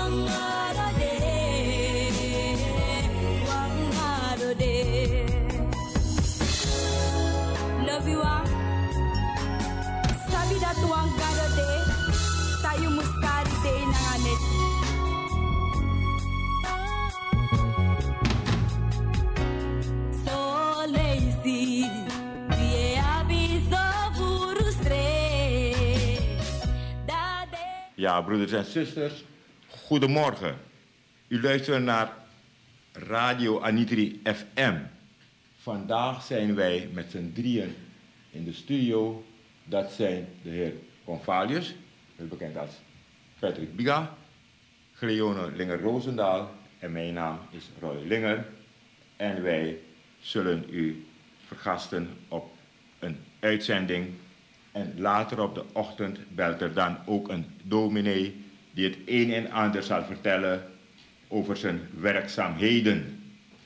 Love you all. Sabi dat tuang gado de, tayo muskari de nanganet. So lazy, die abiso frustre. Ja, broeders en zusters, goedemorgen. U luistert naar Radio Anitri FM. Vandaag zijn wij met z'n drieën in de studio. Dat zijn de heer Convalius, bekend als Patrick Biga, Cleone Linger-Roosendaal en mijn naam is Roy Linger. En wij zullen u vergasten op een uitzending. En later op de ochtend belt er dan ook een dominee die het een en ander zal vertellen over zijn werkzaamheden.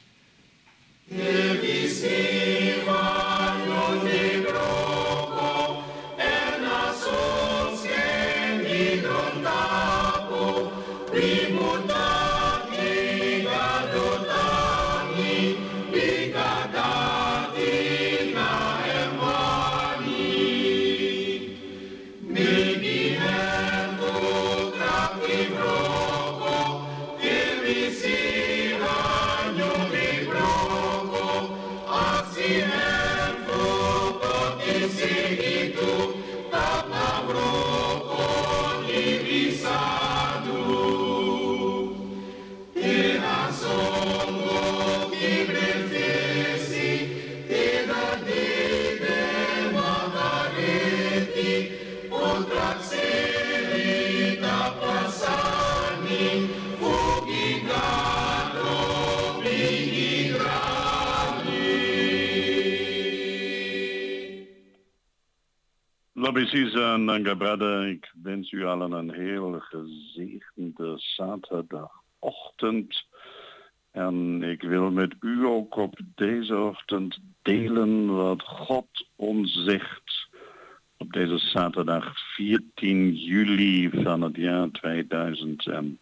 Lobby Nanga, ik wens u allen een heel gezegende zaterdagochtend. En ik wil met u ook op deze ochtend delen wat God ons zegt. Op deze zaterdag 14 juli van het jaar 2018.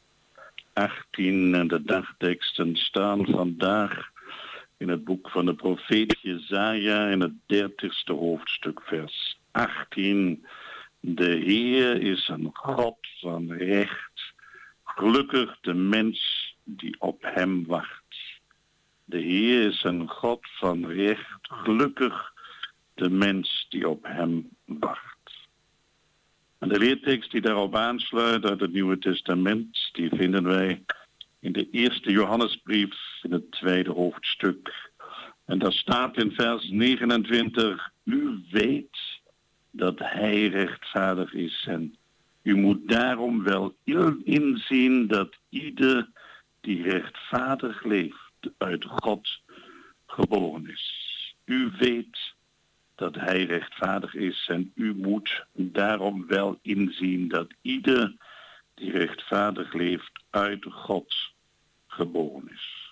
En de dagteksten staan vandaag in het boek van de profeet Jesaja in het 30ste hoofdstuk vers 18. De Heer is een God van recht. Gelukkig de mens die op hem wacht. De Heer is een God van recht. Gelukkig de mens die op hem wacht. En de leertekst die daarop aansluit uit het Nieuwe Testament, die vinden wij in de eerste Johannesbrief in het 2e hoofdstuk. En daar staat in vers 29, u weet dat hij rechtvaardig is en u moet daarom wel inzien dat ieder die rechtvaardig leeft uit God geboren is. U weet dat hij rechtvaardig is en u moet daarom wel inzien dat ieder die rechtvaardig leeft uit God geboren is.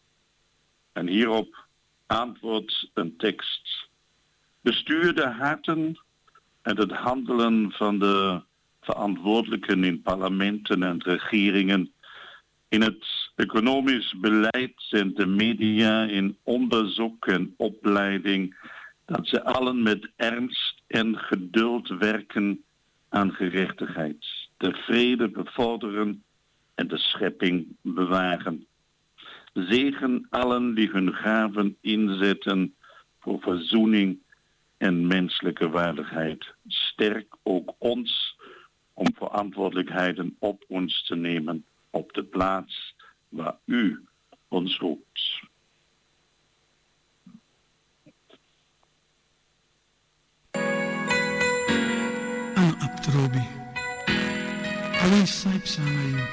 En hierop antwoordt een tekst. Bestuur de harten en het handelen van de verantwoordelijken in parlementen en regeringen, in het economisch beleid en de media, in onderzoek en opleiding, dat ze allen met ernst en geduld werken aan gerechtigheid, de vrede bevorderen en de schepping bewaren. Zegen allen die hun gaven inzetten voor verzoening en menselijke waardigheid. Sterk ook ons om verantwoordelijkheden op ons te nemen op de plaats waar u ons roept. Ano aptrobi, awin saip sangayo,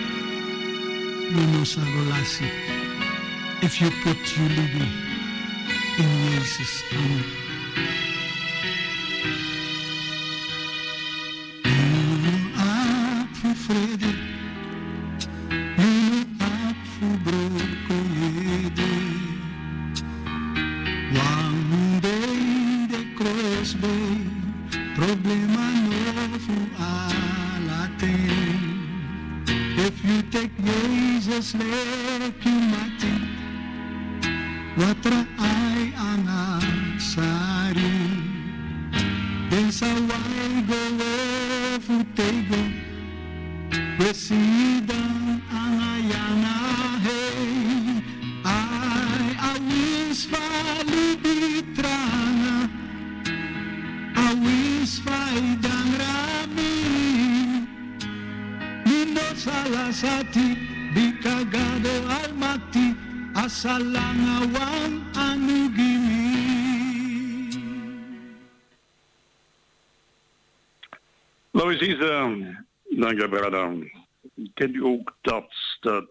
no sagolasi, if you put your living in Jesus' name. Vrede, nu afgebroken de cruz problema novo a la tem. If you Vitek Jezus lek you mati. Watra ay angasari. Desaway go futego. Presidang angayana hey. Ay awis falibitrana. Awis faidang rami. Nino salasati bikagado almati. Asalangawan anugimi. Louise, dank je brother. Kent u ook dat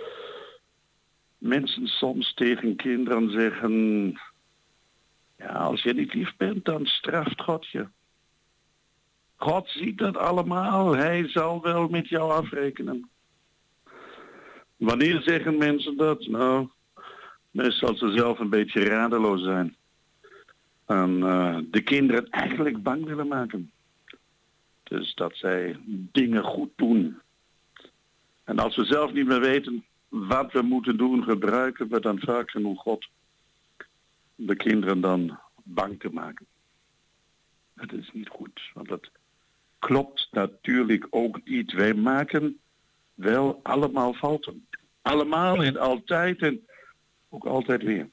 mensen soms tegen kinderen zeggen, ja, als je niet lief bent, dan straft God je. God ziet dat allemaal, hij zal wel met jou afrekenen. Wanneer zeggen mensen dat? Nou, meestal als ze zelf een beetje radeloos zijn. En de kinderen eigenlijk bang willen maken. Dus dat zij dingen goed doen. En als we zelf niet meer weten wat we moeten doen, gebruiken we dan vaak genoeg God. De kinderen dan bang te maken. Dat is niet goed, want dat klopt natuurlijk ook niet. Wij maken wel allemaal fouten. Allemaal en altijd en ook altijd weer.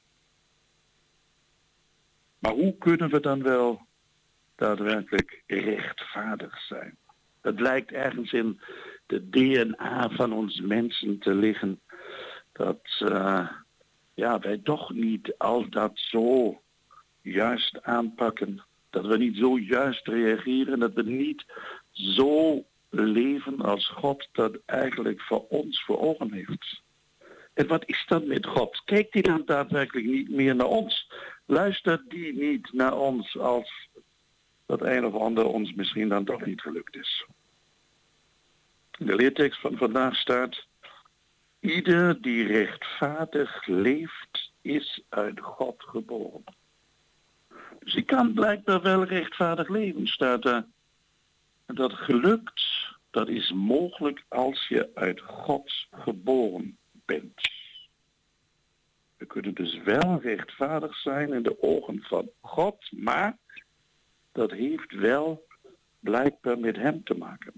Maar hoe kunnen we dan wel daadwerkelijk rechtvaardig zijn? Dat lijkt ergens in de DNA van ons mensen te liggen. Dat wij toch niet al dat zo juist aanpakken. Dat we niet zo juist reageren. Dat we niet zo leven als God dat eigenlijk voor ons voor ogen heeft. En wat is dan met God? Kijkt hij dan daadwerkelijk niet meer naar ons? Luistert die niet naar ons als dat een of ander ons misschien dan toch niet gelukt is? In de leertekst van vandaag staat: ieder die rechtvaardig leeft, is uit God geboren. Dus ik kan blijkbaar wel rechtvaardig leven, staat er. En dat gelukt, dat is mogelijk als je uit God geboren bent. We kunnen dus wel rechtvaardig zijn in de ogen van God, maar dat heeft wel blijkbaar met hem te maken.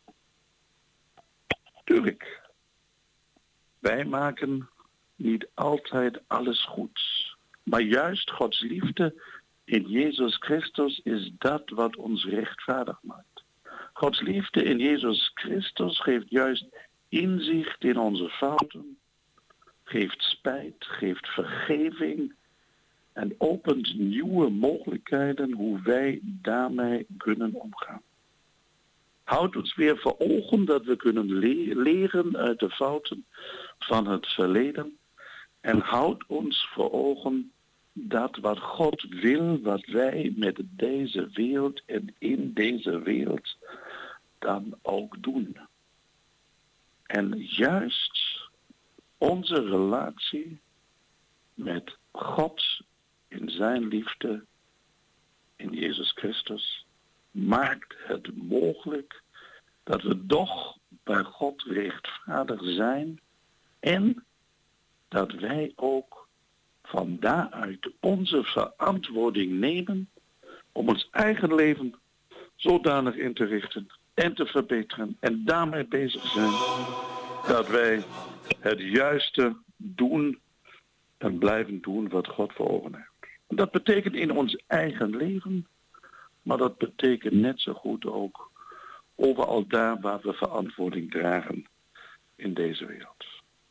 Tuurlijk, wij maken niet altijd alles goed. Maar juist Gods liefde in Jezus Christus is dat wat ons rechtvaardig maakt. Gods liefde in Jezus Christus geeft juist inzicht in onze fouten, geeft spijt, geeft vergeving en opent nieuwe mogelijkheden hoe wij daarmee kunnen omgaan. Houdt ons weer voor ogen dat we kunnen leren uit de fouten van het verleden en houdt ons voor ogen dat wat God wil, wat wij met deze wereld en in deze wereld dan ook doen. En juist onze relatie met God in zijn liefde in Jezus Christus maakt het mogelijk dat we toch bij God rechtvaardig zijn en dat wij ook van daaruit onze verantwoording nemen om ons eigen leven zodanig in te richten en te verbeteren en daarmee bezig zijn dat wij het juiste doen en blijven doen wat God voor ogen heeft. Dat betekent in ons eigen leven, maar dat betekent net zo goed ook overal daar waar we verantwoording dragen in deze wereld.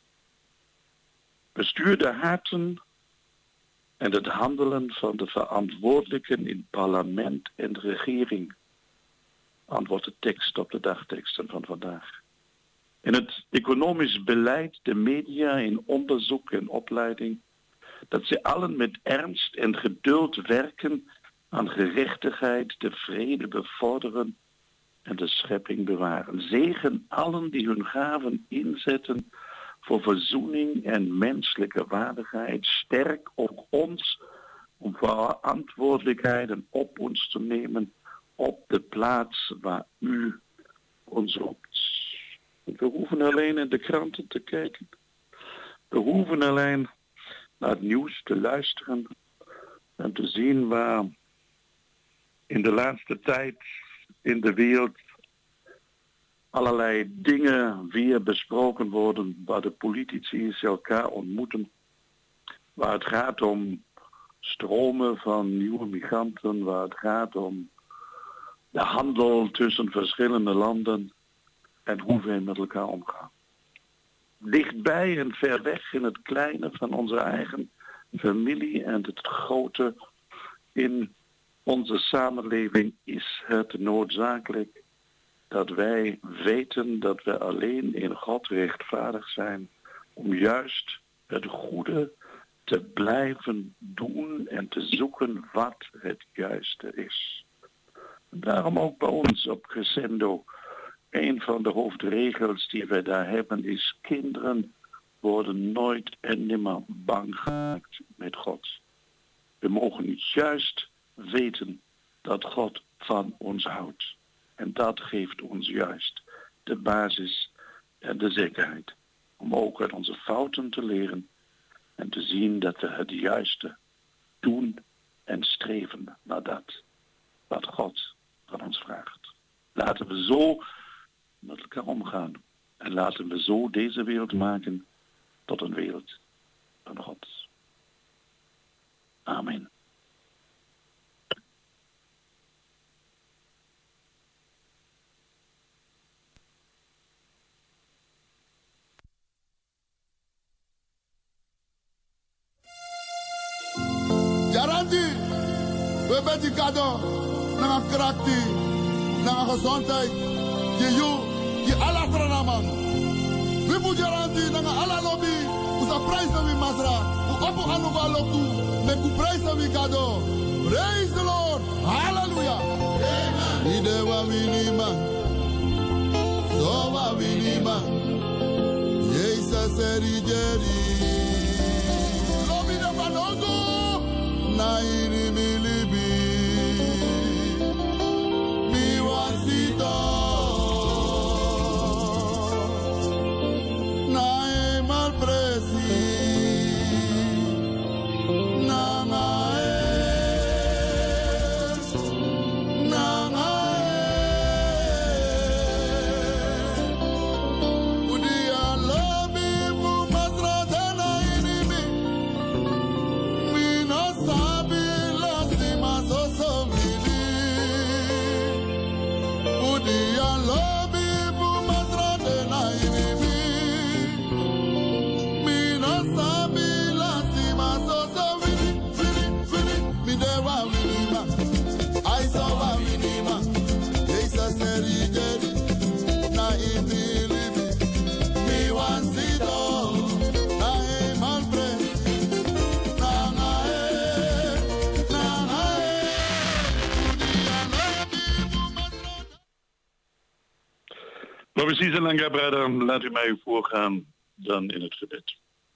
Bestuur de harten en het handelen van de verantwoordelijken in parlement en de regering. Antwoordt de tekst op de dagteksten van vandaag. In het economisch beleid, de media, in onderzoek en opleiding, dat ze allen met ernst en geduld werken aan gerechtigheid, de vrede bevorderen en de schepping bewaren. Zegen allen die hun gaven inzetten voor verzoening en menselijke waardigheid. Sterk ook ons om verantwoordelijkheden op ons te nemen op de plaats waar u ons roept. We hoeven alleen in de kranten te kijken. We hoeven alleen naar het nieuws te luisteren en te zien waar in de laatste tijd in de wereld allerlei dingen weer besproken worden, waar de politici elkaar ontmoeten, waar het gaat om stromen van nieuwe migranten, waar het gaat om de handel tussen verschillende landen en hoe wij met elkaar omgaan. Dichtbij en ver weg in het kleine van onze eigen familie en het grote in onze samenleving is het noodzakelijk dat wij weten dat we alleen in God rechtvaardig zijn om juist het goede te blijven doen en te zoeken wat het juiste is. Daarom ook bij ons op Crescendo. Een van de hoofdregels die wij daar hebben is: kinderen worden nooit en nimmer bang gemaakt met God. We mogen juist weten dat God van ons houdt. En dat geeft ons juist de basis en de zekerheid om ook uit onze fouten te leren en te zien dat we het juiste doen en streven naar dat wat God van ons vraagt. Laten we zo met elkaar omgaan en laten we zo deze wereld maken tot een wereld van God. Amen. Garanti, we hebben die cadeau, naar krakti, naar gezondheid, je alla tranaman. We moeten garanti, naar alla lobby, we prijzen we masra, we open anuva loku, we prijzen we cadeau. Praise the Lord, hallelujah. Amen. Ide wa winima, so wa winima, Jezus erijeri. Lobby de panogo. Nairi milibi mi wasito nae mal presi Broeder, laat u mij voorgaan dan in het gebed.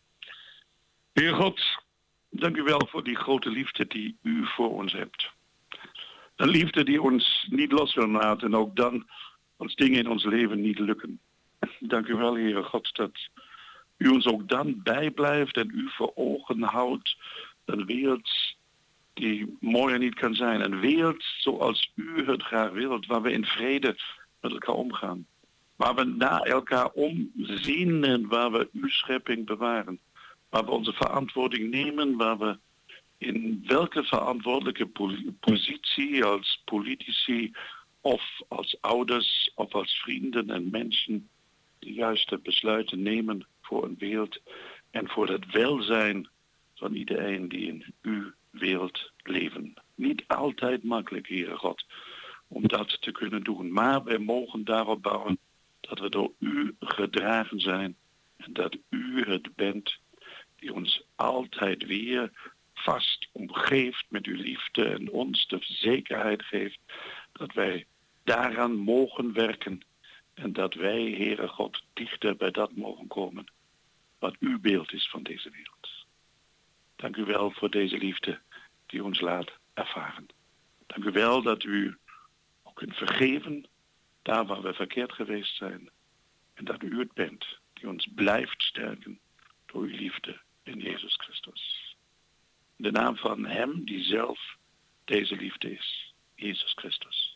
Heer God, dank u wel voor die grote liefde die u voor ons hebt. Een liefde die ons niet los wil laten en ook dan als dingen in ons leven niet lukken. Dank u wel, Heere God, dat u ons ook dan bijblijft en u voor ogen houdt. Een wereld die mooier niet kan zijn. Een wereld zoals u het graag wilt, waar we in vrede met elkaar omgaan. Waar we naar elkaar omzien en waar we uw schepping bewaren. Waar we onze verantwoording nemen, waar we in welke verantwoordelijke positie als politici of als ouders of als vrienden en mensen de juiste besluiten nemen voor een wereld en voor het welzijn van iedereen die in uw wereld leven. Niet altijd makkelijk, Heere God, om dat te kunnen doen. Maar wij mogen daarop bouwen dat we door u gedragen zijn en dat u het bent die ons altijd weer vast omgeeft met uw liefde en ons de zekerheid geeft dat wij daaraan mogen werken en dat wij, Heere God, dichter bij dat mogen komen wat uw beeld is van deze wereld. Dank u wel voor deze liefde die ons laat ervaren. Dank u wel dat u ook kunt vergeven daar waar we verkeerd geweest zijn En dat u het bent die ons blijft sterken door uw liefde in Jezus Christus. In de naam van hem die zelf deze liefde is, Jezus Christus.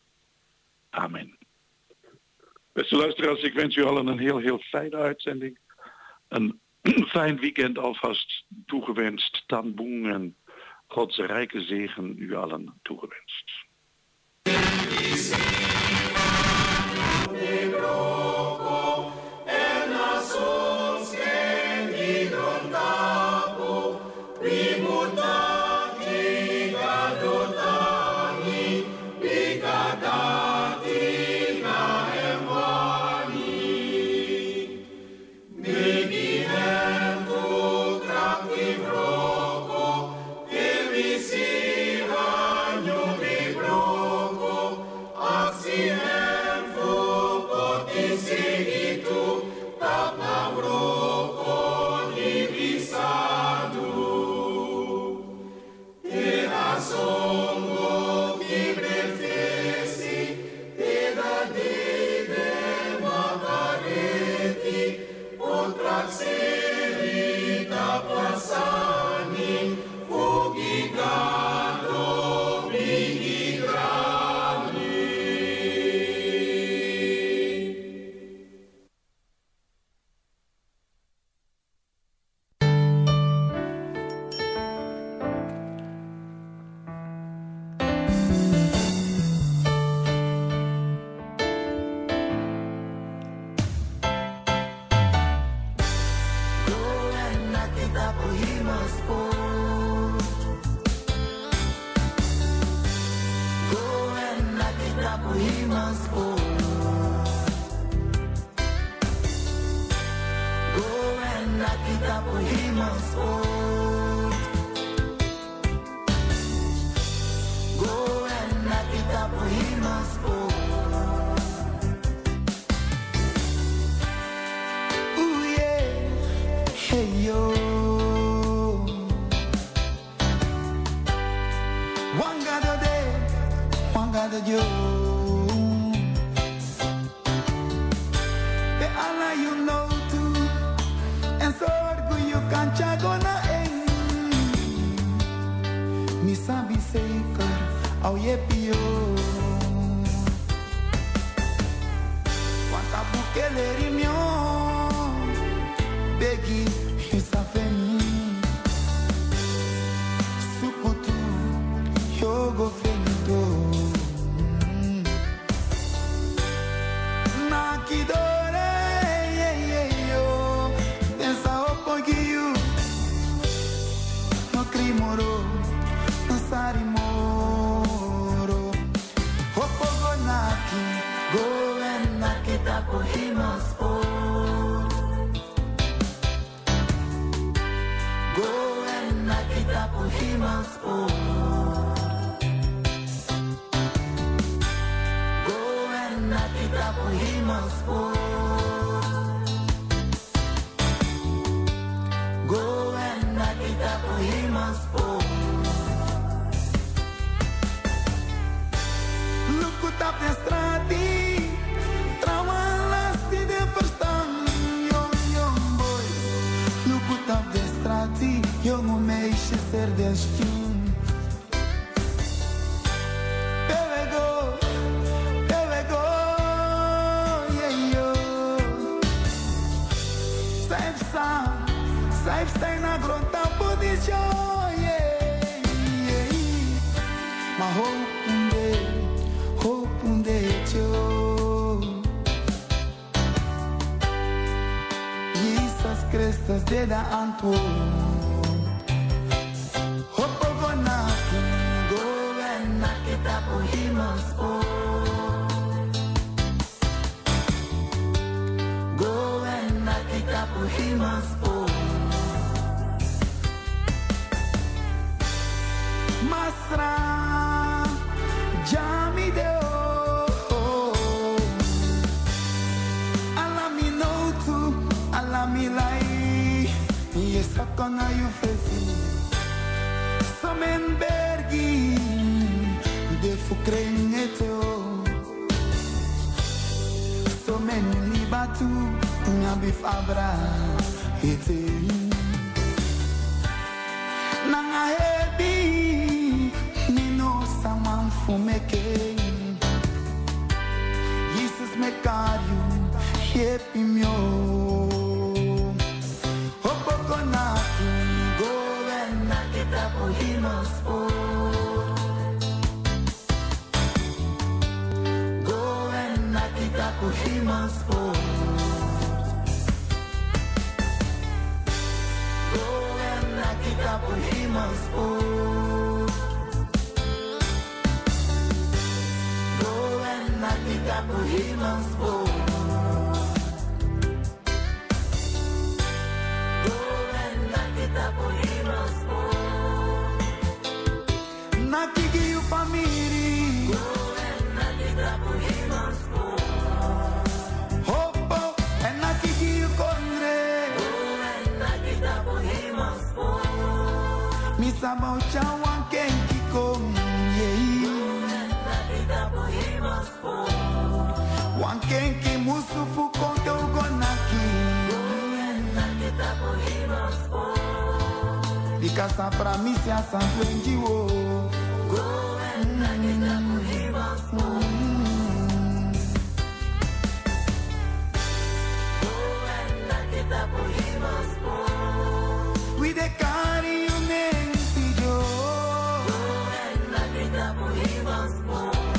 Amen. Beste luisteraars, ik wens u allen een heel fijne uitzending. Een fijn weekend alvast toegewenst. Tanboeng en Gods rijke zegen u allen toegewenst. So many live to Nya bifabra ete Nanga hebi Nino saman fumeke Jesus me cariu Shepi mio Hopoko natu Go and nakita puhinos po Go and nakita puhinos po Go and nakita puhinos po Go and nakita puhinos po Nakiki you family Go and nakita puhinos po Hopo and nakiki you kondre Go and nakita puhinos po Misa baucha wankenki kom Go and nakita puhinos po Wankenki musufu konto gonaki Go and nakita puhinos po Dikasa pramisia sanflenjiwo Go and nakita puhinos po Go and nakita puhinos po We de kari unen sijo Go and nakita puhinos po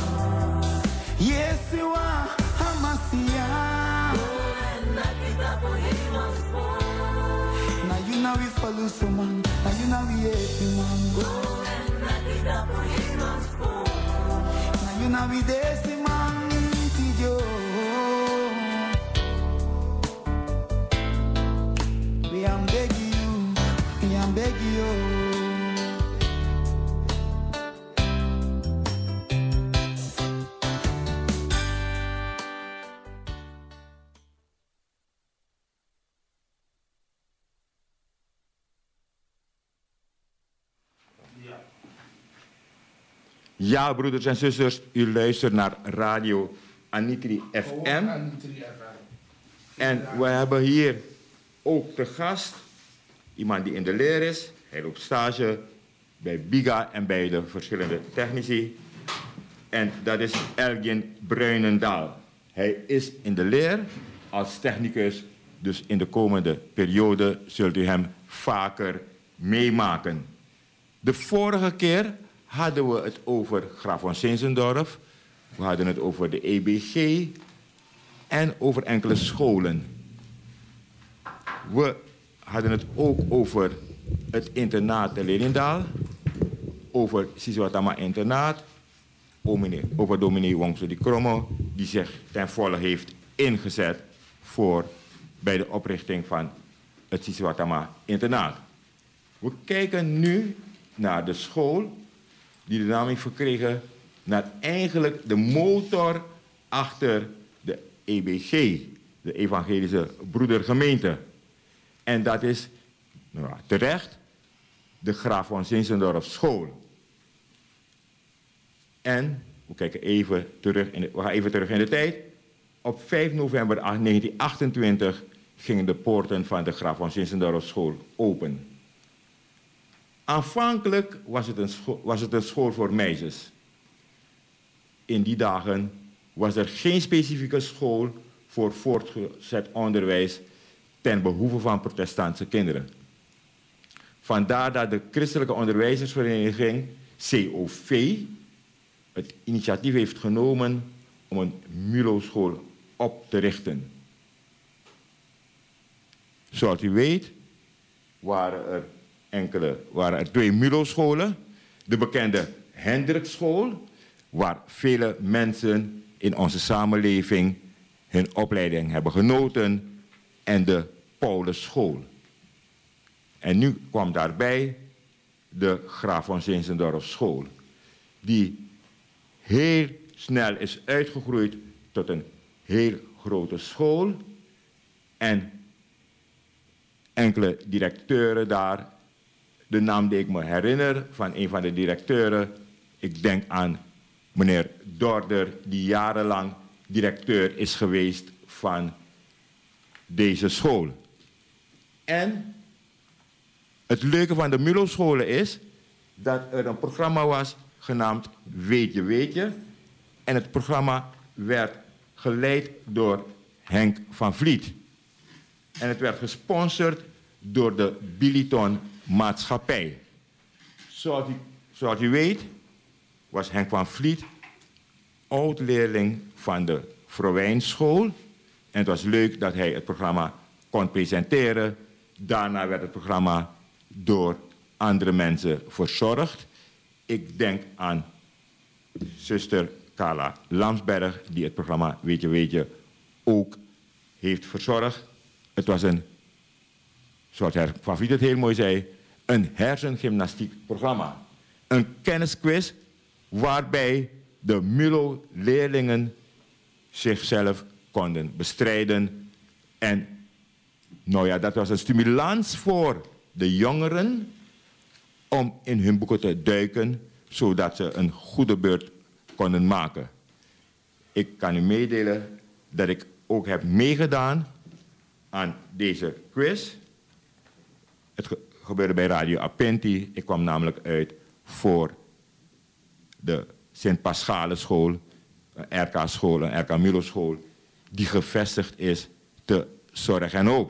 Yesua hamasia Go and nakita puhinos po Na you na we follow someone Na you na we happy man Go and nakita puhinos po Na you na we desi man tijo We am begging you We am begging you Ja, broeders en zusters, u luistert naar Radio Anitri FM. En we hebben hier ook te gast iemand die in de leer is. Hij loopt stage bij Biga en bij de verschillende technici. En dat is Elgin Bruinendaal. Hij is in de leer als technicus. Dus in de komende periode zult u hem vaker meemaken. De vorige keer hadden we het over Graaf van Zinzendorf. We hadden het over de EBG en over enkele scholen. We hadden het ook over het internaat de Lelyndaal, over Siswatama internaat, over dominee Wongso de Kromme, die zich ten volle heeft ingezet bij de oprichting van het Siswatama internaat. We kijken nu naar de school die de naam heeft verkregen naar eigenlijk de motor achter de EBG, de Evangelische Broedergemeente. En dat is terecht de Graaf van Zinzendorf school. En we gaan even terug in de tijd. Op 5 november 1928 gingen de poorten van de Graaf van Zinzendorf school open. Aanvankelijk was het een school voor meisjes. In die dagen was er geen specifieke school voor voortgezet onderwijs ten behoeve van protestantse kinderen. Vandaar dat de Christelijke Onderwijzersvereniging, COV, het initiatief heeft genomen om een MULO-school op te richten. Zoals u weet waren er 2 MULO-scholen. De bekende Hendrikschool, waar vele mensen in onze samenleving hun opleiding hebben genoten, en de Paulusschool. En nu kwam daarbij de Graaf van Zinzendorf school, die heel snel is uitgegroeid tot een heel grote school. En enkele directeuren daar, de naam die ik me herinner van een van de directeuren, ik denk aan meneer Dorder, die jarenlang directeur is geweest van deze school. En het leuke van de MULO-scholen is dat er een programma was genaamd Weet je. En het programma werd geleid door Henk van Vliet. En het werd gesponsord door de Billiton Maatschappij. Zoals u weet was Henk van Vliet oud-leerling van de Vrouwijnschool. En het was leuk dat hij het programma kon presenteren. Daarna werd het programma door andere mensen verzorgd. Ik denk aan zuster Carla Lamsberg, die het programma Weet je ook heeft verzorgd. Het was een, zoals Herr Van Vliet het heel mooi zei, een hersengymnastiek programma. Een kennisquiz waarbij de MULO-leerlingen zichzelf konden bestrijden. En nou ja, dat was een stimulans voor de jongeren om in hun boeken te duiken, zodat ze een goede beurt konden maken. Ik kan u meedelen dat ik ook heb meegedaan aan deze quiz. Het gebeurde bij Radio Apenti. Ik kwam namelijk uit voor de Sint-Paschale-school, een RK-school, een RK-MULO-school, die gevestigd is te Zorg en Hoop.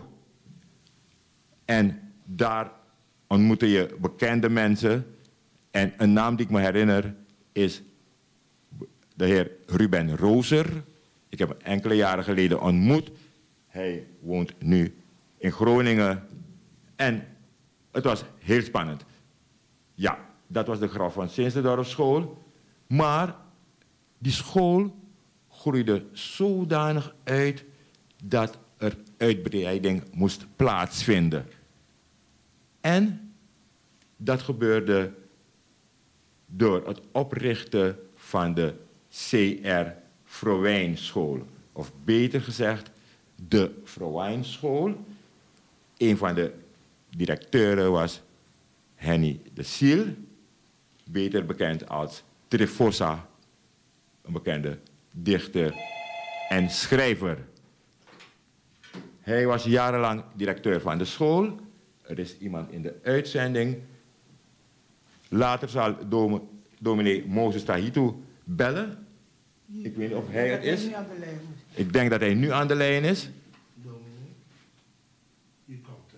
En daar ontmoette je bekende mensen. En een naam die ik me herinner is de heer Ruben Rozer. Ik heb hem enkele jaren geleden ontmoet. Hij woont nu in Groningen. En het was heel spannend. Ja, dat was de Graf van Sinstendorf school. Maar die school groeide zodanig uit dat er uitbreiding moest plaatsvinden. En dat gebeurde door het oprichten van de CR Vrouwijnschool. Of beter gezegd, de Vrouwijnschool. Een van de directeuren was Henny de Siel, beter bekend als Trefossa, een bekende dichter en schrijver. Hij was jarenlang directeur van de school. Er is iemand in de uitzending. Later zal dominee Moses Tahitu bellen. Ik weet niet of hij het is. Ik denk dat hij nu aan de lijn is. Dominee, hier komt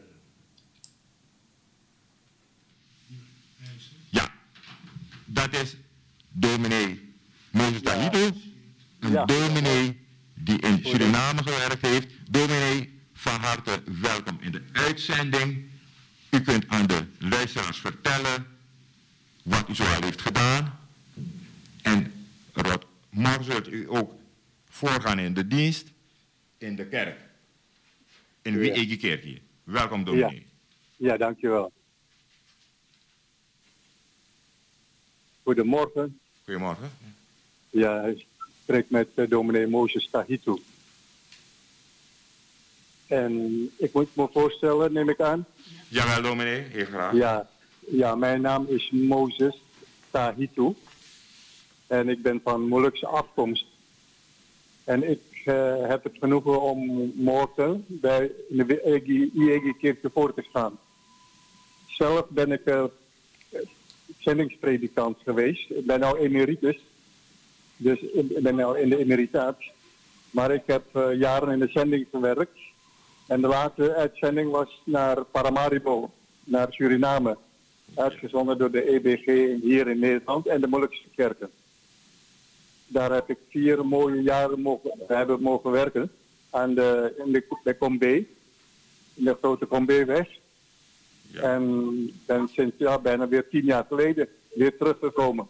ja, dat is dominee Moses Tahitu. Een dominee die in Suriname gewerkt heeft. Dominee, van harte welkom in de uitzending. U kunt aan de luisteraars vertellen wat u zoal heeft gedaan. En morgen zult u ook voorgaan in de dienst in de kerk. In de Wiege-kerk hier. Welkom, dominee. Ja, dankjewel. Goedemorgen. Goedemorgen. Ja, ik spreek met dominee Moses Tahitu. En ik moet me voorstellen, neem ik aan. Jawel, dominee, heel graag. Ja, mijn naam is Moses Tahitu. En ik ben van Molukse afkomst. En ik heb het genoegen om morgen bij de IEG-kerk voor te gaan. Zelf ben ik zendingspredikant geweest. Ik ben nou emeritus. Dus ik ben nou in de emeritaat. Maar ik heb jaren in de zending gewerkt. En de laatste uitzending was naar Paramaribo, naar Suriname. Uitgezonden door de EBG hier in Nederland en de Molukse kerken. Daar heb ik 4 mooie jaren mogen werken. Aan de Combé, in de grote Combé-weg. Ja. En ben sinds bijna weer 10 jaar geleden weer teruggekomen.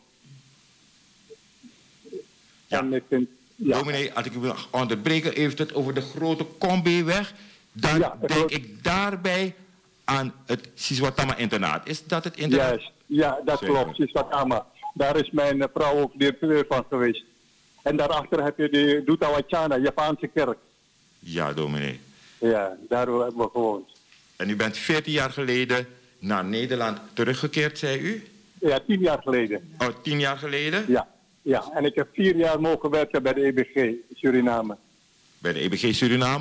Ja. En ik vind, dominee, als ik u wil onderbreken, heeft het over de grote Combé-weg. Dan denk ik daarbij aan het Siswatama-internaat. Is dat het internaat? Juist, ja, dat klopt, Siswatama. Daar is mijn vrouw ook directeur van geweest. En daarachter heb je de Dutawachana, Japanse kerk. Ja, dominee. Ja, daar hebben we gewoond. En u bent 14 jaar geleden naar Nederland teruggekeerd, zei u? Ja, 10 jaar geleden. Oh, 10 jaar geleden? Ja, en ik heb 4 jaar mogen werken bij de EBG Suriname. Bij de EBG Suriname.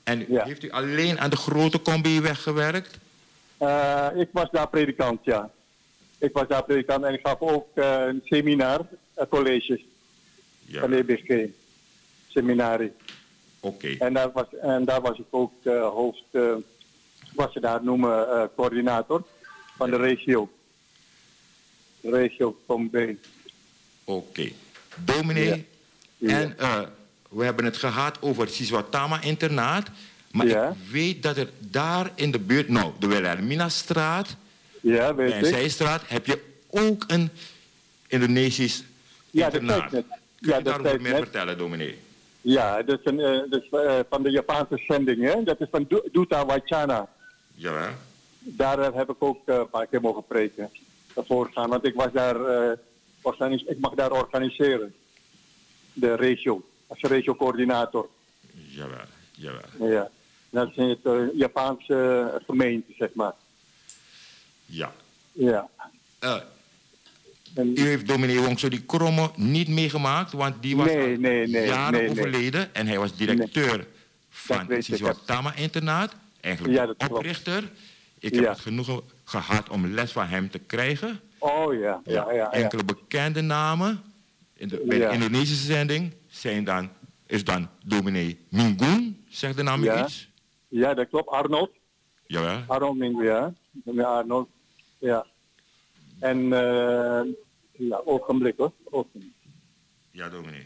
En Ja. heeft u alleen aan de grote Combi-weg gewerkt? Ik was daar predikant, ja. Ik was daar predikant en ik gaf ook een seminar, colleges Ja. van de EBG. Seminarie. Oké. En daar was ik ook hoofd, wat ze daar noemen, coördinator van de regio. De regio Combi. Oké. Dominee, Ja. en we hebben het gehad over het Siswatama-internaat. Maar Ja. ik weet dat er daar in de buurt, nou, de Wilhelmina-straat, Ja, bij weet ik. Zijstraat, heb je ook een Indonesisch Ja, dat internaat. zei ik net. Kun je Ja, dat daarover zei ik meer net. vertellen, dominee? Ja, dat is van de Japanse zending, hè? Dat is van Duta Waichana. Jawel. Daar heb ik ook een paar keer mogen preken. Daarvoor gaan, want ik was daar, ik mag daar organiseren. De regio, als regio-coördinator. Jawel, jawel. Ja. Dat is het Japanse gemeente, zeg maar. Ja. Ja. En, U heeft dominee Wongso die Kromme niet meegemaakt, want die was Nee, jaren overleden. En hij was directeur van weet het ik. Siswatama-internaat. Eigenlijk Ja, de dat klopt. oprichter. Ik heb Ja. het genoegen gehad om les van hem te krijgen. oh ja, ja. Enkele bekende namen bij de Ja. Indonesische zending is dan dominee Mingun. Zegt de naam u Ja. iets? Ja, dat klopt. Arnold. Jawel. Arnold Mingo, ja. Ja, Arnold. Ja. En, ja, ogenblik hoor. Ogenblik. Ja, dominee.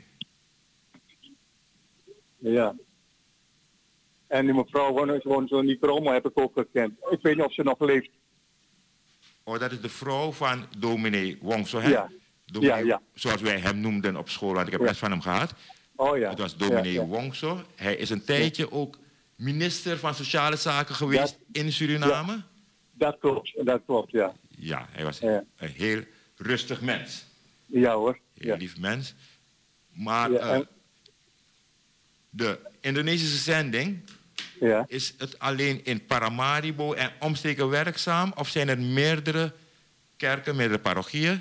Ja. En die mevrouw woont zo in die Kromo, heb ik ook gekend. Ik weet niet of ze nog leeft. Oh, dat is de vrouw van dominee Wongso, hè? Ja. Dominee, Ja. Zoals wij hem noemden op school, want ik heb Ja. les van hem gehad. Oh ja. Het was dominee Ja. Wongso. Hij is een tijdje ook minister van Sociale Zaken geweest in Suriname. Dat klopt, ja. Ja, hij was Ja. een heel rustig mens. Ja hoor. Heel Ja. lief mens. Maar Ja, en- de Indonesische zending, Ja. is het alleen in Paramaribo en omstreken werkzaam? Of zijn er meerdere kerken, meerdere parochieën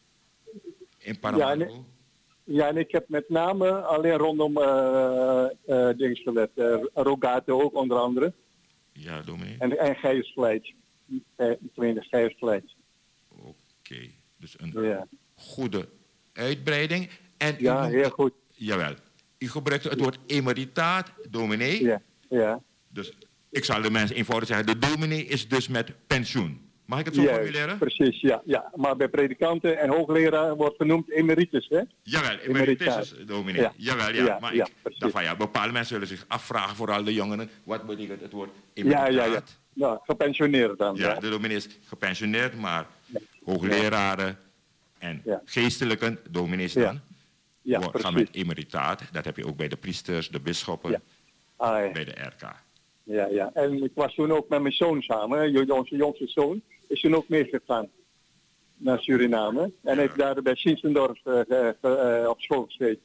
in Paramaribo? Ja, en ik heb met name alleen rondom dingen gelet. Rogato ook onder andere. Ja, dominee. En Geiersvleit. Tenminste, Geiersvleit. Oké, dus een Ja. goede uitbreiding. En u Ja, noemt heel het- goed. Jawel. U gebruikt het woord emeritaat, dominee. Ja. Ja. Dus ik zal de mensen eenvoudig zeggen, de dominee is dus met pensioen. Mag ik het zo Juist, formuleren? precies, ja. Maar bij predikanten en hoogleraar wordt genoemd emeritus, hè? Jawel, Emeritaat. emeritus, dominee. Ja. Jawel, ja. Ja, Maar ja, ik, precies. daarvan, ja, bepaalde mensen zullen zich afvragen, vooral de jongeren, wat betekent het woord emeritaat? Ja. Nou, gepensioneerd dan. Ja, de dominee is gepensioneerd, maar hoogleraren en Ja. geestelijken, dominees Ja. dan, Ja, gaan precies. met emeritaat. Dat heb je ook bij de priesters, de bisschoppen, Ja. bij de RK. Ja. En ik was toen ook met mijn zoon samen, hè. Onze jongste zoon, is toen ook meegegaan naar Suriname. En heeft daar bij Sinsendorf op school gezeten.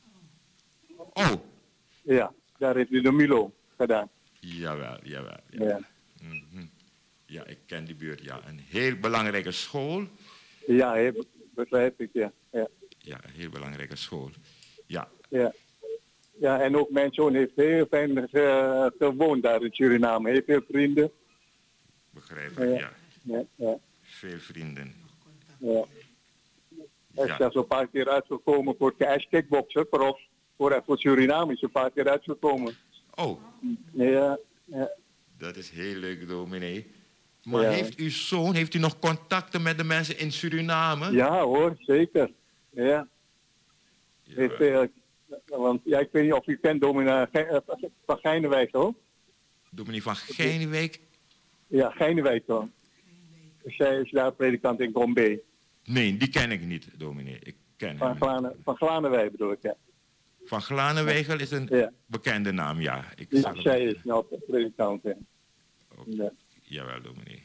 Oh, Ja, daar heeft hij de Milo gedaan. jawel. Ja. Ja, Mhm. Ja, ik ken die buurt, ja. Een heel belangrijke school. ja begrijp ik, ja. Ja, een heel belangrijke school. Ja, Ja, en ook mijn zoon heeft heel fijn gewoond daar in Suriname. Heeft veel vrienden. begrijp ik, ja. Ja. Veel vrienden. Hij is Ja. zelfs een paar keer uitgekomen voor het kickboksen, prof. Voor Suriname is een paar keer uitgekomen. Oh, Ja. dat is heel leuk, dominee. Maar Ja. heeft uw zoon, heeft u nog contacten met de mensen in Suriname? Ja hoor, zeker. Ja. Heeft, want ja, ik weet niet of u kent dominee van Geinewijk hoor. Dominee van Geinewijk? Ja, Geinewijk hoor. Zij is daar predikant in Gombe. Nee, die ken ik niet, dominee. Ik ken hem niet. Van Glanewijk bedoel ik, ja. Van Glanenweigel is een Ja. bekende naam, ja. Ik Ja, zag het. zij is nou predikant, ja. Ja. Jawel, dominee.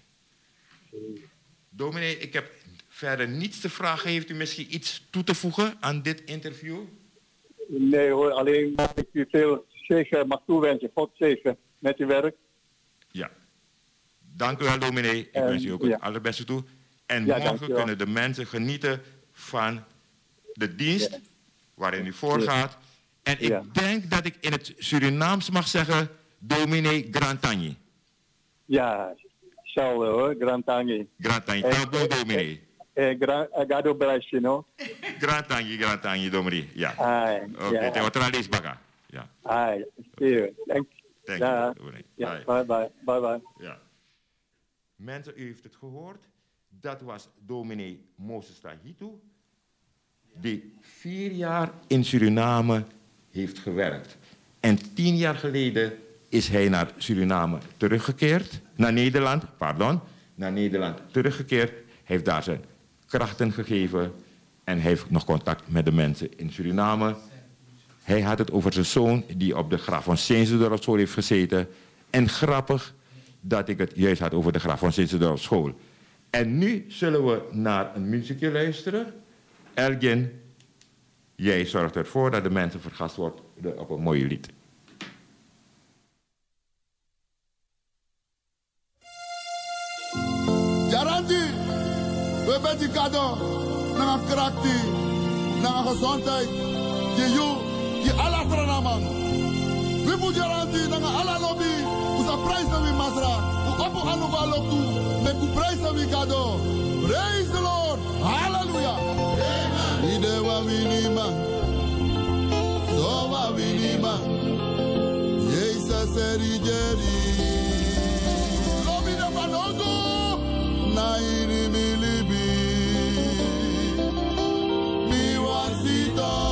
Dominee, ik heb verder niets te vragen. Heeft u misschien iets toe te voegen aan dit interview? Nee hoor, alleen dat ik u veel zegen mag toewensen. God zegen met uw werk. Ja. Dank u wel, dominee. Ik wens u ook het ja. allerbeste toe. En Ja, morgen dank u wel. kunnen de mensen genieten van de dienst waarin u voorgaat. En Ja. ik denk dat ik in het Surinaams mag zeggen, dominee Grantani. Ja, hetzelfde hoor, Grantani. Grantani, tampon dominee. Gado Brasje, no? Grantani, dominee. Ja. Oké, te wat lees baga. Ja. Thank you. Ja, bye. Ja. Mensen, u heeft het gehoord. Dat was dominee Moses Tahitu, die 4 jaar in Suriname heeft gewerkt. En 10 jaar geleden is hij naar Suriname teruggekeerd. Naar Nederland teruggekeerd. Hij heeft daar zijn krachten gegeven. En hij heeft nog contact met de mensen in Suriname. Hij had het over zijn zoon die op de Graaf van Sint-Dorp school heeft gezeten. En grappig dat ik het juist had over de Graaf van Sint-Dorp school. En nu zullen we naar een muziekje luisteren. Elgin, jij zorgt ervoor dat de mensen vergast worden op een mooie lied. Jaranti, we hebben die cadeau. Na een krakti, na een gezondheid. Je alla tranaman. We moeten jaranti, na een alla lobby. Usa prijs na wie masra. U opo anuva loktu. Met u prijs na wie cadeau. Praise the Lord. Hallelujah. Amen. Ide wa winima. So wa winima. Jezus erijeri. Lobby de panogo. Na iri milibi. Mi wasito.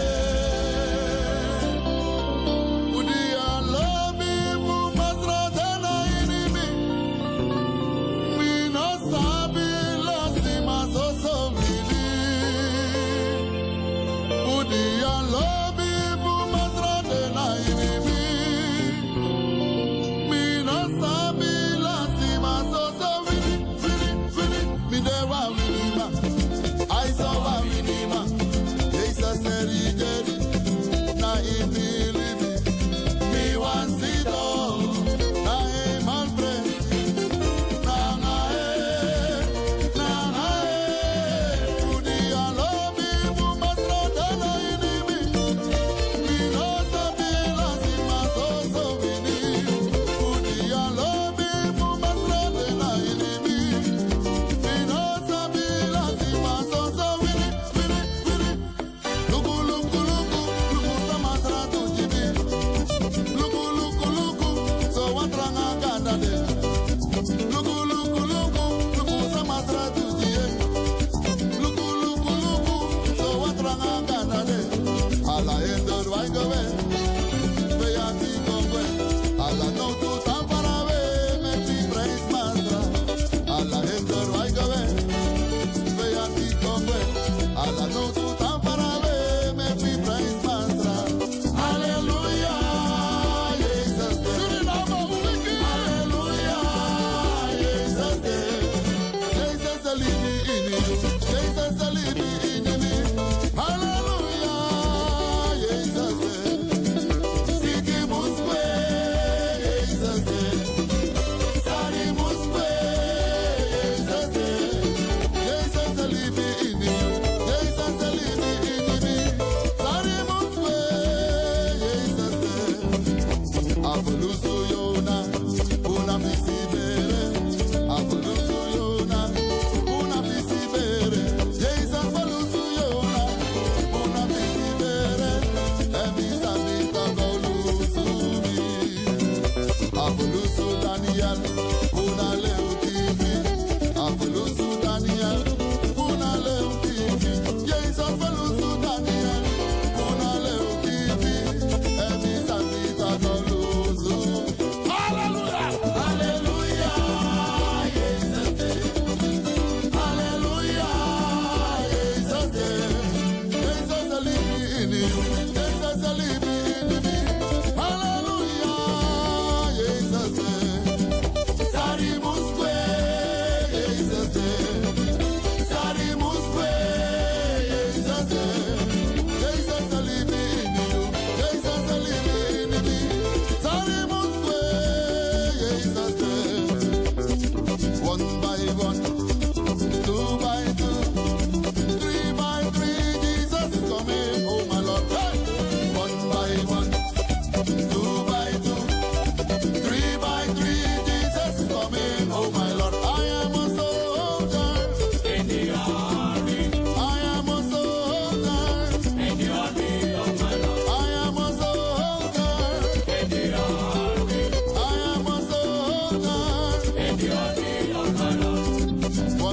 Udia lobi mu masra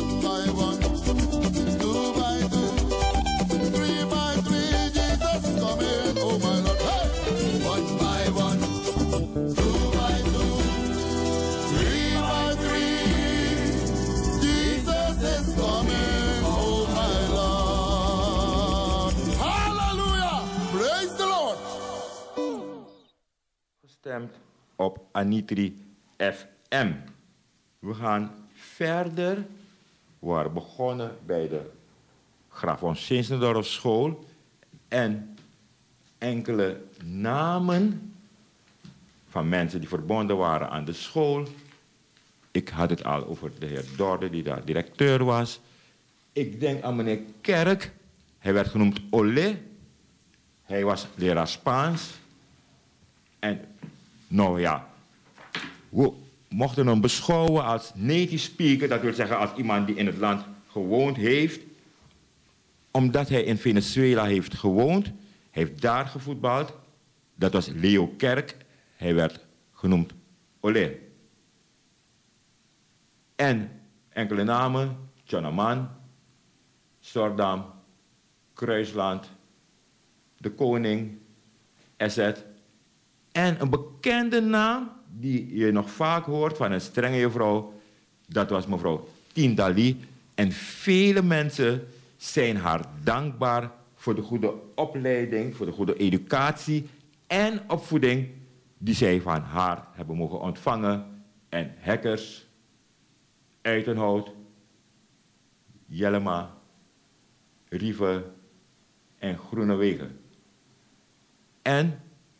One by one, two by two, three by three, Jesus is coming, oh my Lord. Hey! One by one, two by two, three by three, Jesus is coming, oh my Lord. Hallelujah! Praise the Lord! Gestemd op Anitri FM. We gaan verder. We waren begonnen bij de Graaf van Sinsendorf school. En enkele namen van mensen die verbonden waren aan de school. Ik had het al over de heer Dorde, die daar directeur was. Ik denk aan meneer Kerk. Hij werd genoemd Olé. Hij was leraar Spaans. En nou ja, we mochten hem beschouwen als native speaker. Dat wil zeggen als iemand die in het land gewoond heeft. Omdat hij in Venezuela heeft gewoond. Hij heeft daar gevoetbald. Dat was Leo Kerk. Hij werd genoemd Olé. En enkele namen. Tjonaman, Stordam, Kruisland, De Koning, Esset. En een bekende naam die je nog vaak hoort van een strenge juffrouw, dat was mevrouw Tindali. En vele mensen zijn haar dankbaar voor de goede opleiding, voor de goede educatie en opvoeding die zij van haar hebben mogen ontvangen. En Hekkers, Uitenhout, Jellema, Rieve en Groenewegen. En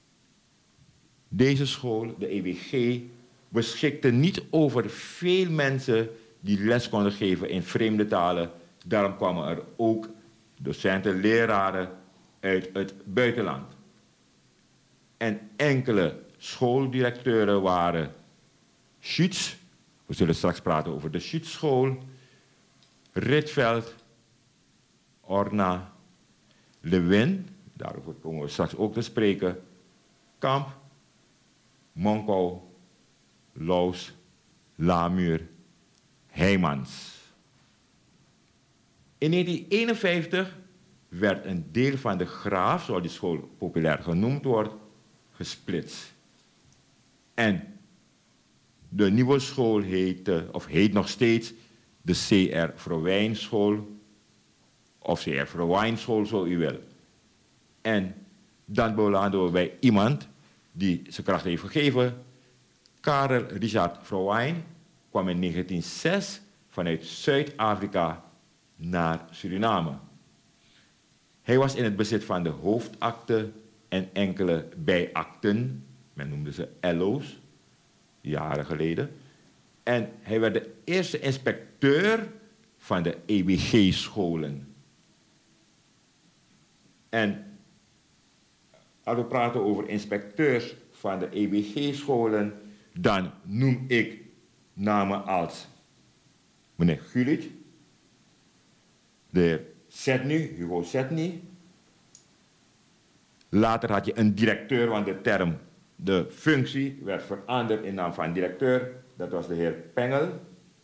deze school, de EWG, beschikte niet over veel mensen die les konden geven in vreemde talen. Daarom kwamen er ook docenten, leraren uit het buitenland. En enkele schooldirecteuren waren Schütz, we zullen straks praten over de Schütz-school, Ritveld, Orna, Lewin, daarover komen we straks ook te spreken, Kamp, Monkou, Laus, Lamuur, Heijmans. In 1951 werd een deel van de Graaf, zoals die school populair genoemd wordt, gesplitst. En de nieuwe school heet nog steeds de C.R. Verwijnschool, of C.R. Verwijnschool, zo u wil. En dan belanden we bij iemand die zijn kracht heeft gegeven. Karel Richard Verwijn kwam in 1906 vanuit Zuid-Afrika naar Suriname. Hij was in het bezit van de hoofdakte en enkele bijakten. Men noemde ze LO's, jaren geleden. En hij werd de eerste inspecteur van de EBG-scholen. En als we praten over inspecteurs van de EBG-scholen, dan noem ik namen als meneer Gulit, de heer Setny, Hugo Setny. Later had je een directeur, want de functie werd veranderd in naam van directeur. Dat was de heer Pengel.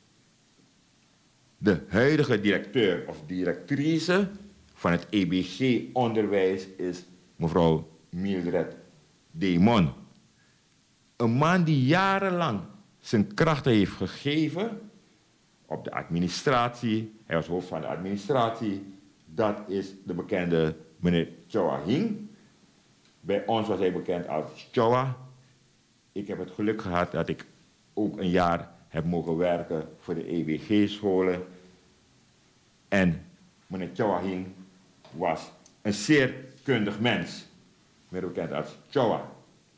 De huidige directeur of directrice van het EBG-onderwijs is mevrouw Mildred Demon. Een man die jarenlang zijn krachten heeft gegeven op de administratie. Hij was hoofd van de administratie. Dat is de bekende meneer Choa Hing. Bij ons was hij bekend als Choa. Ik heb het geluk gehad dat ik ook een jaar heb mogen werken voor de EBG-scholen. En meneer Choa Hing was een zeer kundig mens. Meer bekend als Choa.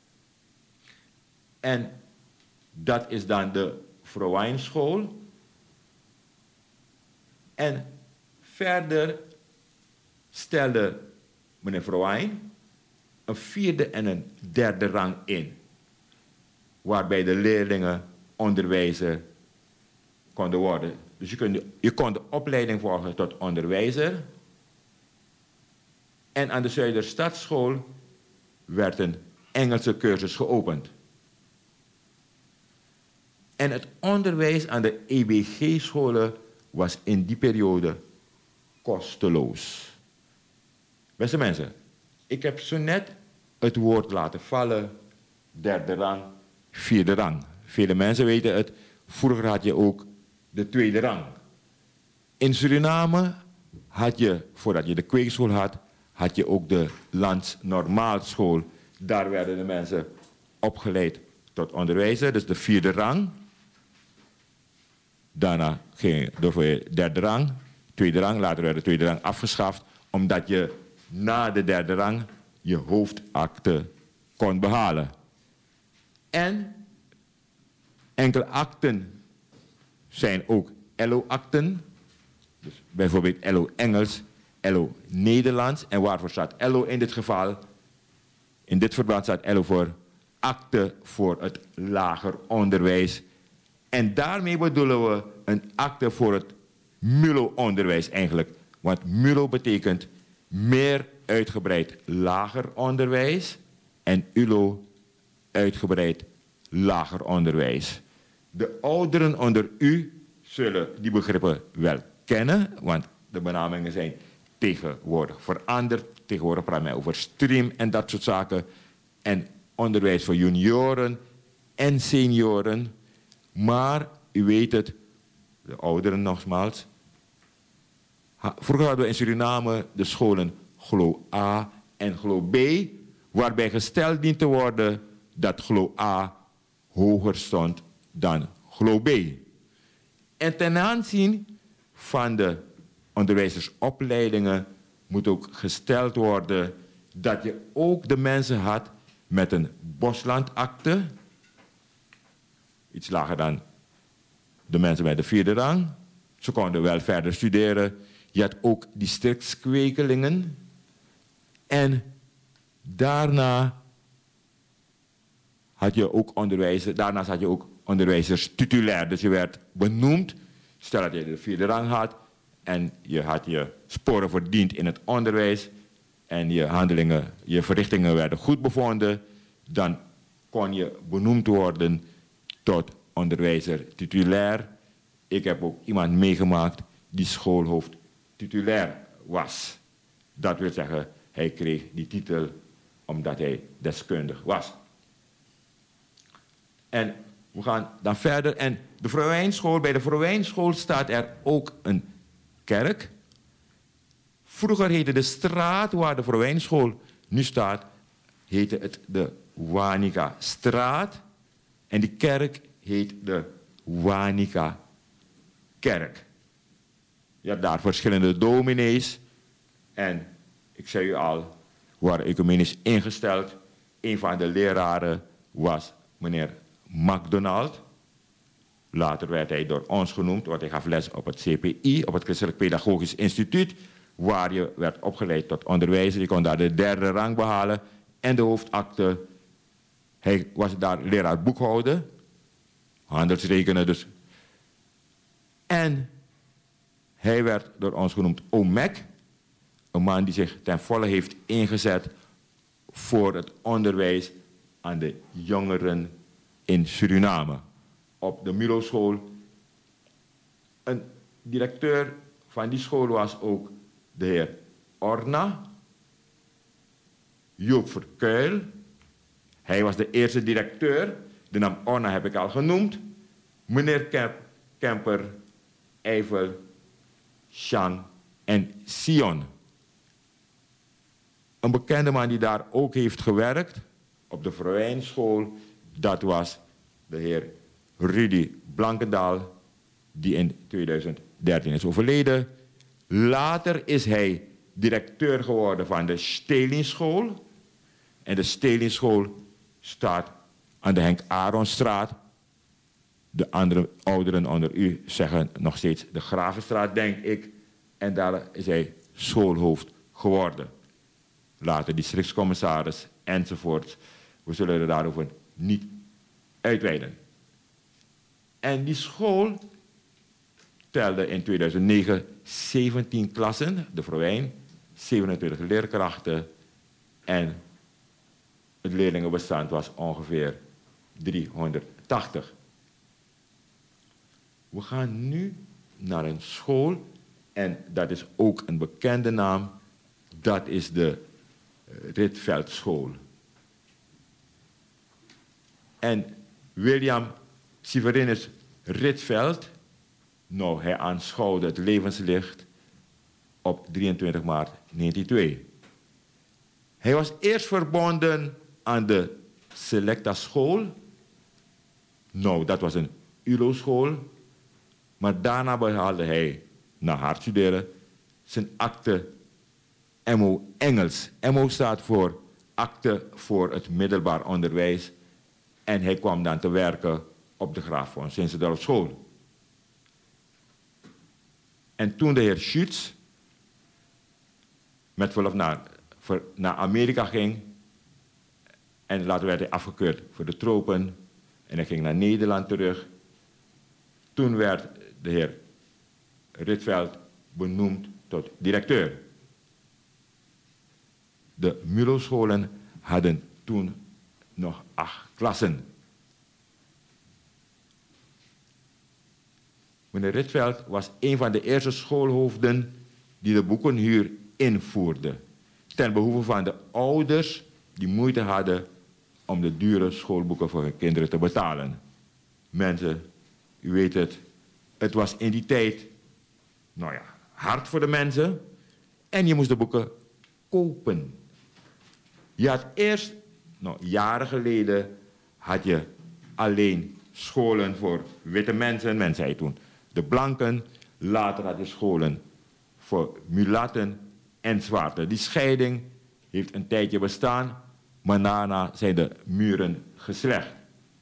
En dat is dan de Verwijnschool. En verder stelde meneer Verwijn een 4e en een 3e rang in. Waarbij de leerlingen onderwijzer konden worden. Dus je kon de opleiding volgen tot onderwijzer. En aan de Zuiderstadschool werd een Engelse cursus geopend. En het onderwijs aan de EBG-scholen was in die periode kosteloos. Beste mensen, ik heb zo net het woord laten vallen, derde rang, vierde rang. Vele mensen weten het, vroeger had je ook de tweede rang. In Suriname had je, voordat je de kweekschool had, had je ook de landsnormaalschool. Daar werden de mensen opgeleid tot onderwijzer, dus de vierde rang. Daarna ging je door voor je derde rang, tweede rang. Later werd de tweede rang afgeschaft, omdat je na de derde rang je hoofdakte kon behalen. En enkele akten zijn ook LO-akten. Dus bijvoorbeeld LO Engels, LO Nederlands. En waarvoor staat LO in dit geval? In dit verband staat LO voor akte voor het lager onderwijs. En daarmee bedoelen we een akte voor het MULO-onderwijs eigenlijk. Want MULO betekent meer uitgebreid lager onderwijs en ULO uitgebreid lager onderwijs. De ouderen onder u zullen die begrippen wel kennen, want de benamingen zijn tegenwoordig veranderd. Tegenwoordig praat men over stream en dat soort zaken. En onderwijs voor junioren en senioren. Maar u weet het, de ouderen nogmaals. Vroeger hadden we in Suriname de scholen GLO A en GLO B, waarbij gesteld dient te worden dat GLO A hoger stond dan GLO B. En ten aanzien van de onderwijzersopleidingen moet ook gesteld worden dat je ook de mensen had met een boslandakte, iets lager dan de mensen bij de vierde rang. Ze konden wel verder studeren. Je had ook districtskwekelingen. En daarna had je ook daarnaast had je ook onderwijzers titulair. Dus je werd benoemd. Stel dat je de vierde rang had en je had je sporen verdiend in het onderwijs en je verrichtingen werden goed bevonden, dan kon je benoemd worden tot onderwijzer titulair. Ik heb ook iemand meegemaakt die schoolhoofd titulair was. Dat wil zeggen, hij kreeg die titel omdat hij deskundig was. En we gaan dan verder. En de Vrouwijnschool, bij de Vrouwijnschool staat er ook een kerk. Vroeger heette de straat waar de Vrouwijnschool nu staat, heette het de Wanica-straat. En die kerk heet de Wanica-kerk. Je had daar verschillende dominees. En ik zei u al, we waren ecumenisch ingesteld. Een van de leraren was meneer MacDonald. Later werd hij door ons genoemd, want hij gaf les op het CPI, op het Christelijk Pedagogisch Instituut, waar je werd opgeleid tot onderwijzer. Je kon daar de derde rang behalen en de hoofdakte. Hij was daar leraar boekhouden, handelsrekenen dus. En hij werd door ons genoemd OMEC, een man die zich ten volle heeft ingezet voor het onderwijs aan de jongeren in Suriname. Op de MULO-school. Een directeur van die school was ook de heer Orna, Joop Verkuil. Hij was de eerste directeur. De naam Orna heb ik al genoemd. Meneer Kemper, Eiffel, Jean en Sion. Een bekende man die daar ook heeft gewerkt op de Vrouwijnschool, dat was de heer Rudy Blankendaal, die in 2013 is overleden. Later is hij directeur geworden van de Stelingschool. En de Stelingschool staat aan de Henk Aronstraat. De andere ouderen onder u zeggen nog steeds de Gravenstraat, denk ik. En daar is hij schoolhoofd geworden. Later districtscommissaris enzovoort. We zullen er daarover niet uitweiden. En die school telde in 2009 17 klassen, de Vrouwijn, 27 leerkrachten en het leerlingenbestand was ongeveer 380. We gaan nu naar een school. En dat is ook een bekende naam. Dat is de Rietveld-school. En William Severinus Rietveld, nou, hij aanschouwde het levenslicht op 23 maart 1902. Hij was eerst verbonden aan de Selecta school. Nou, dat was een ULO-school. Maar daarna behaalde hij, na hard studeren, zijn akte MO Engels. MO staat voor akte voor het middelbaar onderwijs. En hij kwam dan te werken op de Graaf von Zinzendorf school. En toen de heer Schütz met verlof naar Amerika ging, en later werd hij afgekeurd voor de tropen, en hij ging naar Nederland terug. Toen werd de heer Rietveld benoemd tot directeur. De MULO-scholen hadden toen nog 8 klassen. Meneer Rietveld was een van de eerste schoolhoofden die de boekenhuur invoerde, ten behoeve van de ouders die moeite hadden om de dure schoolboeken voor hun kinderen te betalen. Mensen, u weet het, het was in die tijd, nou ja, hard voor de mensen en je moest de boeken kopen. Je had eerst, nou, jaren geleden, had je alleen scholen voor witte mensen, men zei toen de blanken, later had je scholen voor mulatten en zwarte. Die scheiding heeft een tijdje bestaan, maar daarna zijn de muren geslecht.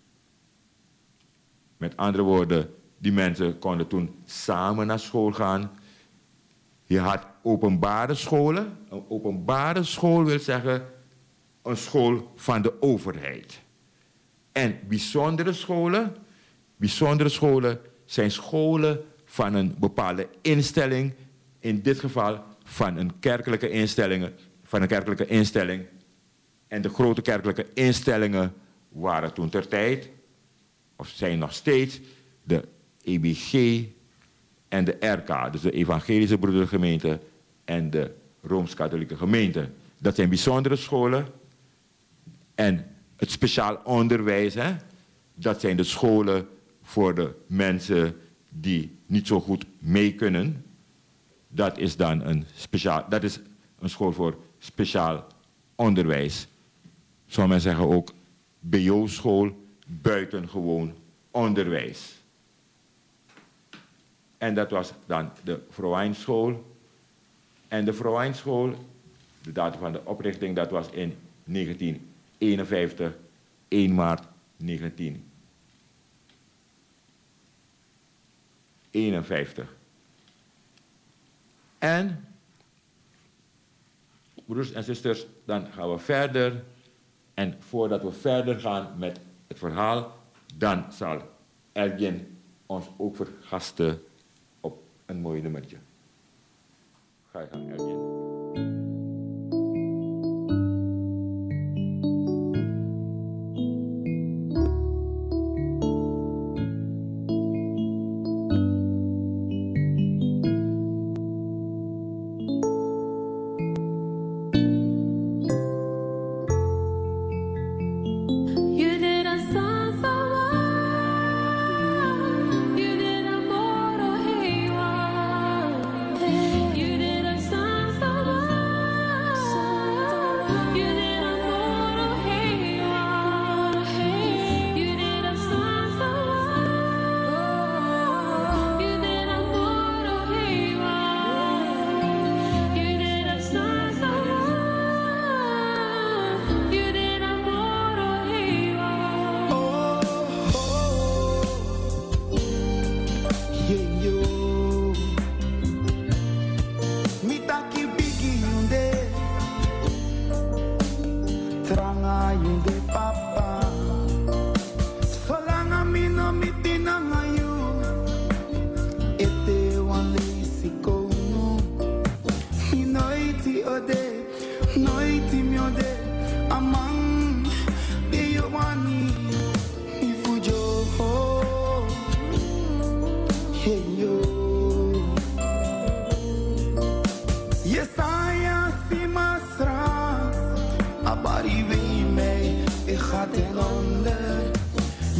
Met andere woorden, die mensen konden toen samen naar school gaan. Je had openbare scholen. Een openbare school wil zeggen een school van de overheid. En bijzondere scholen zijn scholen van een bepaalde instelling, in dit geval van een kerkelijke instelling. En de grote kerkelijke instellingen waren toen ter tijd, of zijn nog steeds, de EBG en de RK, dus de Evangelische Broedergemeente en de Rooms-Katholieke Gemeente. Dat zijn bijzondere scholen. En het speciaal onderwijs, dat zijn de scholen voor de mensen die niet zo goed mee kunnen. Dat is dan een school voor speciaal onderwijs. Sommigen zeggen ook BO-school, buitengewoon onderwijs. En dat was dan de Vrouweinschool. En de Vrouweinschool, de datum van de oprichting, dat was in 1951, 1 maart 1951. En, broers en zusters, dan gaan we verder. En voordat we verder gaan met het verhaal, dan zal Elgin ons ook vergasten op een mooi nummertje. Ga je gang, Elgin. You did a song for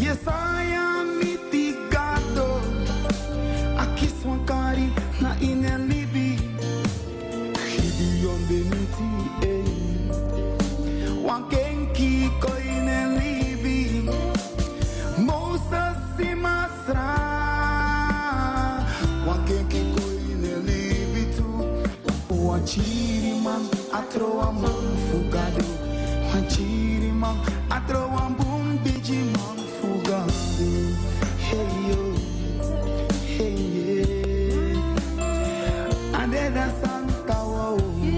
Yesaya mitigado. Aqui sua cari na inelibi. Gideon beniti Wankenki koinelibi. Moses simasra. Wankenki koinelibi tu. Wachiriman atroaman fugado. Wachiriman atroambum bijiman fugado. Hey yo, hey yeah. Ande da Santa wow.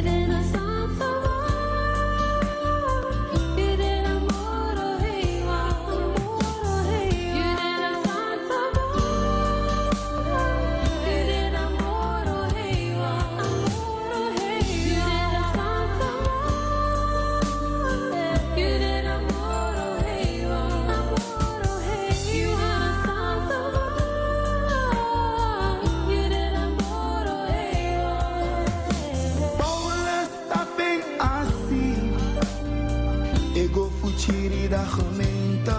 Chiri da gemeente.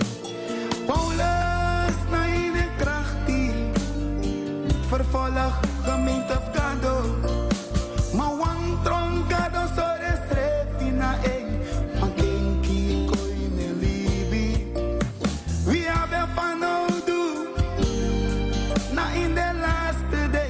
Paulus na in de krachtie. Vervolg gemeente Gado. Ma wan tronkado so de strefi na eng. Ma kenki koine libi. We hebben van oudu. Na in de laatste day.